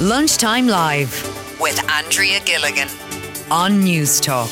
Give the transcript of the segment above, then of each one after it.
Lunchtime Live with Andrea Gilligan on News Talk.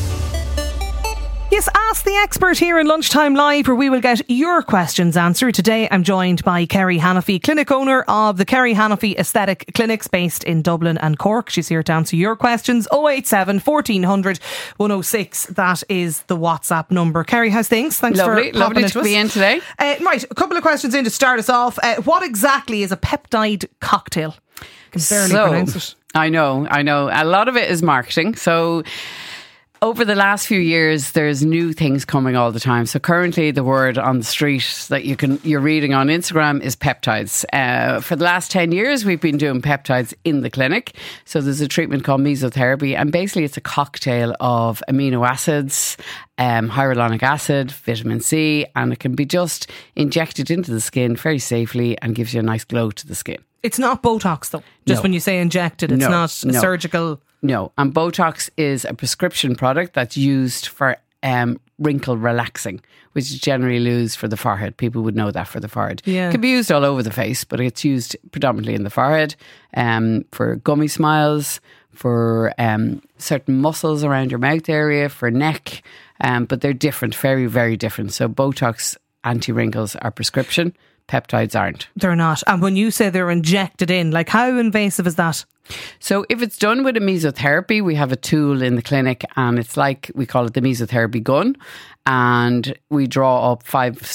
Yes, Ask the Expert here in Lunchtime Live, where we will get your questions answered. Today I'm joined by Kerry Hannafy, clinic owner of the Kerry Hannafy Aesthetic Clinics based in Dublin and Cork. She's here to answer your questions. 087 1400 106. That is the WhatsApp number. Kerry, how's things? Thanks for popping Lovely into to us. be in today. Right, a couple of questions in to start us off. What exactly is a peptide cocktail? I can barely pronounce it. I know. A lot of it is marketing. So over the last few years, there's new things coming all the time. So currently the word on the street that you're reading on Instagram is peptides. For the last 10 years, we've been doing peptides in the clinic. So there's a treatment called mesotherapy, and basically it's a cocktail of amino acids, hyaluronic acid, vitamin C, and it can be just injected into the skin very safely and gives you a nice glow to the skin. It's not Botox though. Just when you say injected, it's not surgical. No, and Botox is a prescription product that's used for wrinkle relaxing, which is generally used for the forehead. People would know that for the forehead. Yeah. It can be used all over the face, but it's used predominantly in the forehead, for gummy smiles, for certain muscles around your mouth area, for neck, but they're different, very, very different. So Botox anti-wrinkles are prescription. Peptides aren't. They're not. And when you say they're injected in, like how invasive is that? So if it's done with a mesotherapy, we have a tool in the clinic, and it's like, we call it the mesotherapy gun, and we draw up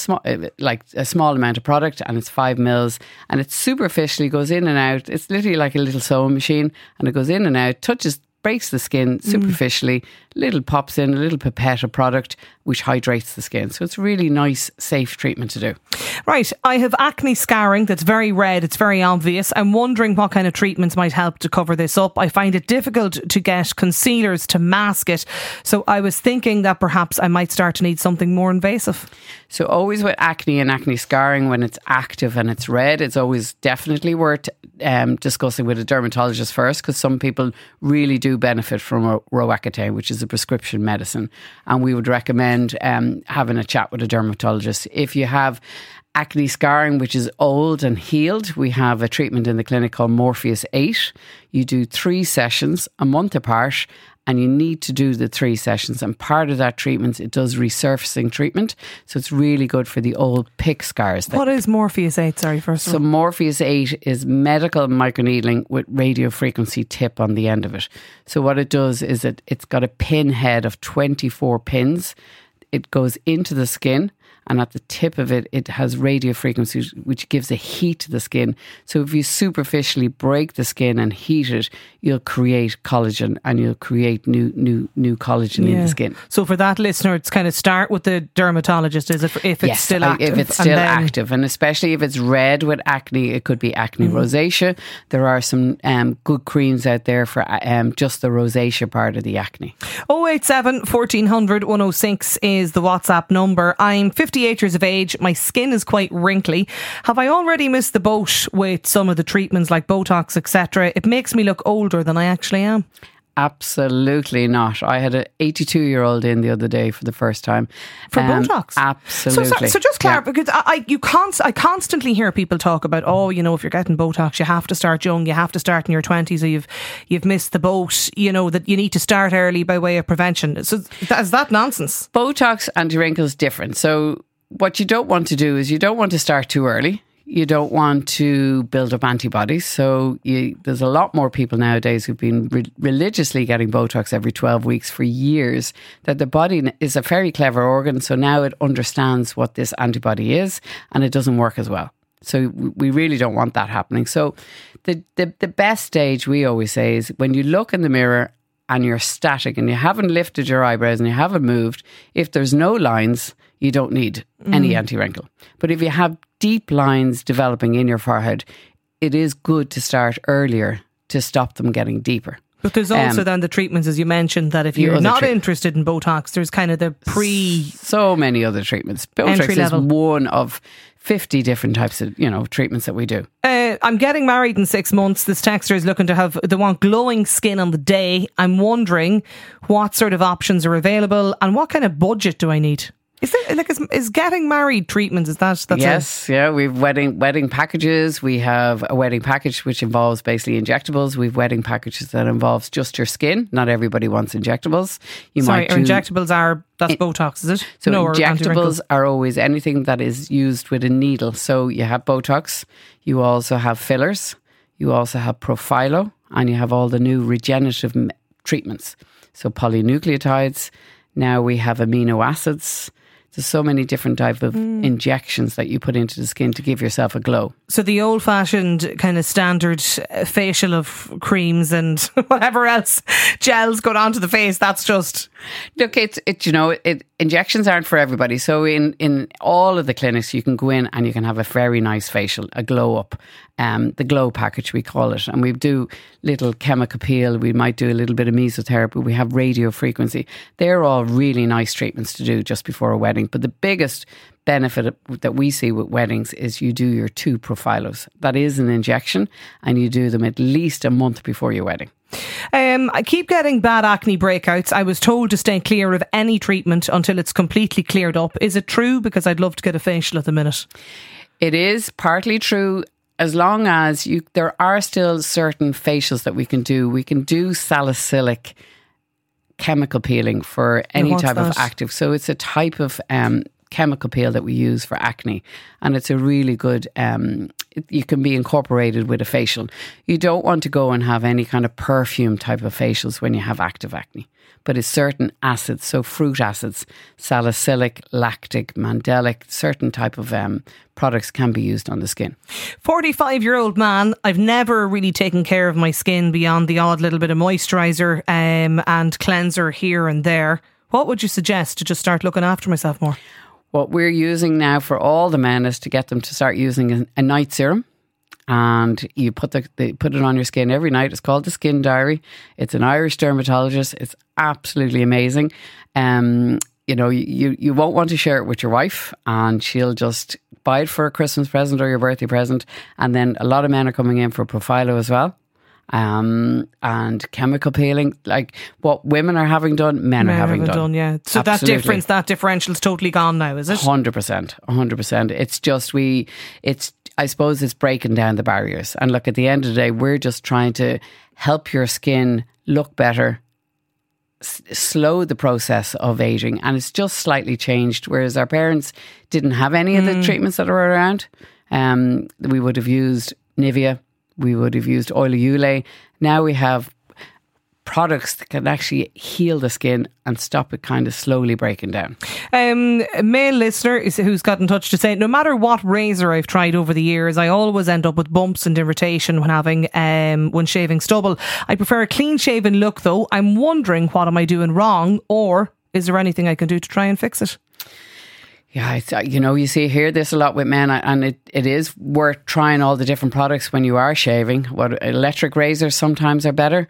a small amount of product, and it's 5 mils, and it superficially goes in and out. It's literally like a little sewing machine, and it goes in and out, breaks the skin superficially, little pops in, a little pipette of product which hydrates the skin. So it's a really nice, safe treatment to do. Right, I have acne scarring that's very red, it's very obvious. I'm wondering what kind of treatments might help to cover this up. I find it difficult to get concealers to mask it. So I was thinking that perhaps I might start to need something more invasive. So always with acne and acne scarring, when it's active and it's red, it's always definitely worth discussing with a dermatologist first, because some people really do benefit from Roaccutane, which is a prescription medicine, and we would recommend having a chat with a dermatologist. If you have acne scarring which is old and healed, we have a treatment in the clinic called Morpheus 8. You do 3 sessions a month apart, and you need to do the 3 sessions, and part of that treatment, it does resurfacing treatment, so it's really good for the old pick scars. What is Morpheus 8? Sorry, first of all. So Morpheus 8 is medical microneedling with radio frequency tip on the end of it. So what it does is it's got a pin head of 24 pins. It goes into the skin, and at the tip of it, it has radio frequency, which gives a heat to the skin. So if you superficially break the skin and heat it, you'll create collagen, and you'll create new collagen in the skin. So for that listener, it's kind of start with the dermatologist, is it? If it's still active. If it's still active, and especially if it's red with acne, it could be acne rosacea. There are some good creams out there for just the rosacea part of the acne. 087 1400 106 is the WhatsApp number. I'm 58 years of age. My skin is quite wrinkly. Have I already missed the boat with some of the treatments like Botox, etc.? It makes me look older than I actually am. Absolutely not. I had an 82-year-old in the other day for the first time. For Botox? Absolutely. So just clarify, because I constantly hear people talk about, if you're getting Botox, you have to start young, you have to start in your 20s, or you've missed the boat, that you need to start early by way of prevention. So is that nonsense? Botox anti-wrinkle is different. So what you don't want to do is you don't want to start too early. You don't want to build up antibodies. So there's a lot more people nowadays who've been religiously getting Botox every 12 weeks for years, that the body is a very clever organ. So now it understands what this antibody is, and it doesn't work as well. So we really don't want that happening. So the best stage, we always say, is when you look in the mirror and you're static and you haven't lifted your eyebrows and you haven't moved. If there's no lines, you don't need any anti-wrinkle. But if you have deep lines developing in your forehead, it is good to start earlier to stop them getting deeper. But there's also then the treatments, as you mentioned, that if you're not interested in Botox, there's kind of the so many other treatments. Botox is one of 50 different types of, treatments that we do. I'm getting married in 6 months. This texter is looking to they want glowing skin on the day. I'm wondering what sort of options are available and what kind of budget do I need? Is it like is getting married treatments? Is that's yes, yeah. We've wedding packages. We have a wedding package which involves basically injectables. We've wedding packages that involves just your skin. Not everybody wants injectables. Injectables are that's Botox, is it? So injectables are always anything that is used with a needle. So you have Botox. You also have fillers. You also have Profhilo, and you have all the new regenerative treatments. So polynucleotides. Now we have amino acids. There's so many different type of injections that you put into the skin to give yourself a glow. So the old-fashioned kind of standard facial of creams and whatever else gels going onto the face, that's just... Look, injections aren't for everybody. So in all of the clinics, you can go in and you can have a very nice facial, a glow up. The glow package, we call it. And we do little chemical peel. We might do a little bit of mesotherapy. We have radio frequency. They're all really nice treatments to do just before a wedding. But the biggest benefit that we see with weddings is you do your 2 Profhilos. That is an injection, and you do them at least a month before your wedding. I keep getting bad acne breakouts. I was told to stay clear of any treatment until it's completely cleared up. Is it true? Because I'd love to get a facial at the minute. It is partly true. As long as there are still certain facials that we can do. We can do salicylic chemical peeling for any type of active. So it's a type of chemical peel that we use for acne, and it's a really good you can be incorporated with a facial. You don't want to go and have any kind of perfume type of facials when you have active acne, but it's certain acids, so fruit acids, salicylic, lactic, mandelic, certain type of products can be used on the skin. 45-year-old man, I've never really taken care of my skin beyond the odd little bit of moisturiser and cleanser here and there. What would you suggest to just start looking after myself more? What we're using now for all the men is to get them to start using a night serum, and you put it on your skin every night. It's called the Skin Diary. It's an Irish dermatologist. It's absolutely amazing. You won't want to share it with your wife, and she'll just buy it for a Christmas present or your birthday present. And then a lot of men are coming in for Profhilo as well. And chemical peeling, like what women are having done, men are having done. Yeah. So absolutely. that differential's totally gone now, is it? 100%. It's just I suppose it's breaking down the barriers. And look, at the end of the day, we're just trying to help your skin look better, slow the process of aging, and it's just slightly changed. Whereas our parents didn't have any of the treatments that are around. We would have used Nivea. We would have used oil of Ulay. Now we have products that can actually heal the skin and stop it kind of slowly breaking down. A male listener who's got in touch to say, no matter what razor I've tried over the years, I always end up with bumps and irritation when shaving stubble. I prefer a clean shaven look though. I'm wondering, what am I doing wrong, or is there anything I can do to try and fix it? Yeah, you hear this a lot with men, and it is worth trying all the different products when you are shaving. What electric razors sometimes are better.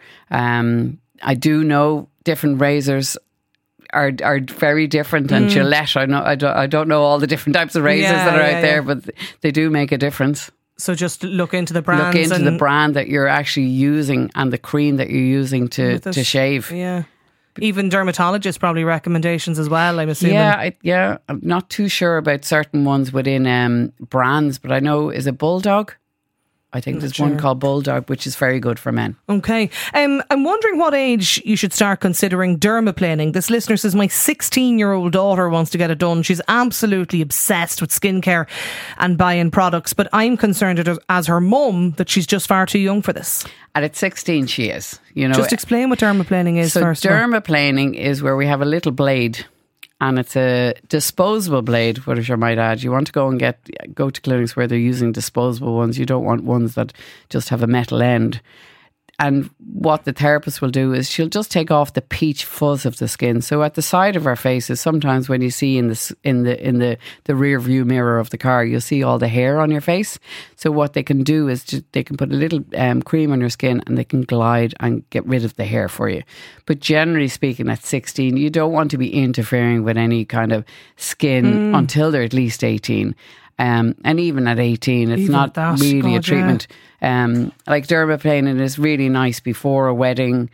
I do know different razors are very different, and Gillette. I don't know all the different types of razors that are out there, but they do make a difference. So just look into the brands. Look into the brand that you're actually using and the cream that you're using to shave. Yeah. Even dermatologists probably recommendations as well, I'm assuming. Yeah. I'm not too sure about certain ones within brands, but I know, is it Bulldog? I think there's one called Bulldog, which is very good for men. Okay. I'm wondering what age you should start considering dermaplaning. This listener says, my 16-year-old daughter wants to get it done. She's absolutely obsessed with skincare and buying products, but I'm concerned as her mum that she's just far too young for this. And at 16 she is. Just explain what dermaplaning is first. So dermaplaning is where we have a little blade, and it's a disposable blade, what I might add. You want to go to clinics where they're using disposable ones. You don't want ones that just have a metal end. And what the therapist will do is she'll just take off the peach fuzz of the skin. So at the side of our faces, sometimes when you see in the rear view mirror of the car, you'll see all the hair on your face. So what they can do is they can put a little cream on your skin, and they can glide and get rid of the hair for you. But generally speaking, at 16, you don't want to be interfering with any kind of skin until they're at least 18. And even at 18, it's not really a treatment. Like dermaplaning is really nice before a wedding.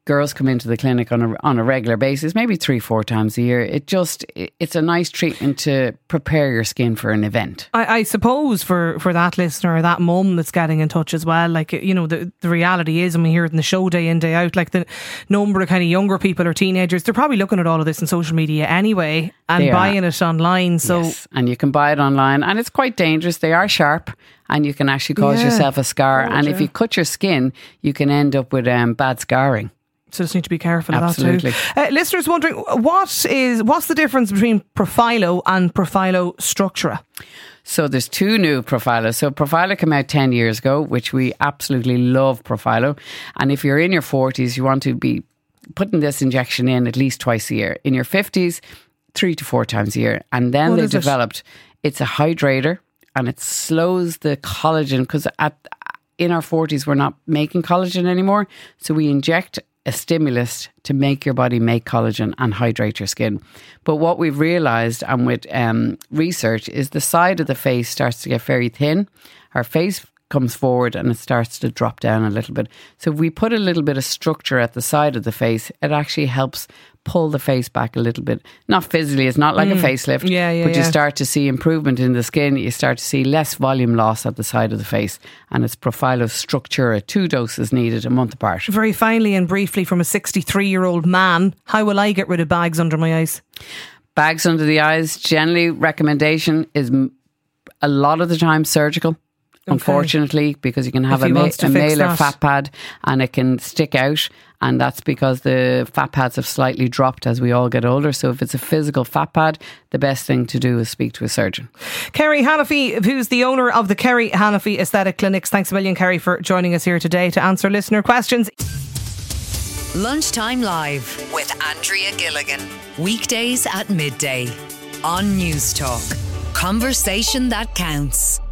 girls come into the clinic on a regular basis, maybe 3-4 times a year. It's a nice treatment to prepare your skin for an event. I suppose for that listener or that mum that's getting in touch as well, like, you know, the reality is, and we hear it in the show day in, day out, like the number of kind of younger people or teenagers, they're probably looking at all of this on social media anyway and buying it online. So yes, and you can buy it online, and it's quite dangerous. They are sharp, and you can actually cause yourself a scar. And if you cut your skin, you can end up with bad scarring. So just need to be careful Absolutely. of that too. Listeners wondering, what's the difference between Profhilo and Profhilo Structura? So there's two new Profhilo. So Profhilo came out 10 years ago, which we absolutely love Profhilo. And if you're in your 40s, you want to be putting this injection in at least twice a year. In your 50s, 3 to 4 times a year. And then they developed, it's a hydrator, and it slows the collagen, because in our 40s, we're not making collagen anymore. So we inject a stimulus to make your body make collagen and hydrate your skin. But what we've realised, and with research, is the side of the face starts to get very thin. Our face comes forward and it starts to drop down a little bit. So if we put a little bit of structure at the side of the face, it actually helps pull the face back a little bit. Not physically, it's not like a facelift, but you start to see improvement in the skin. You start to see less volume loss at the side of the face. And it's Profhilo Structura, 2 doses needed a month apart. Very finally and briefly, from a 63-year-old man, how will I get rid of bags under my eyes? Bags under the eyes, generally recommendation is a lot of the time surgical. Unfortunately, because you can have a malar fat pad and it can stick out, and that's because the fat pads have slightly dropped as we all get older. So if it's a physical fat pad, the best thing to do is speak to a surgeon. Kerry Hannafy, who's the owner of the Kerry Hannafy Aesthetic Clinics. Thanks a million, Kerry, for joining us here today to answer listener questions. Lunchtime Live with Andrea Gilligan. Weekdays at midday on News Talk. Conversation that counts.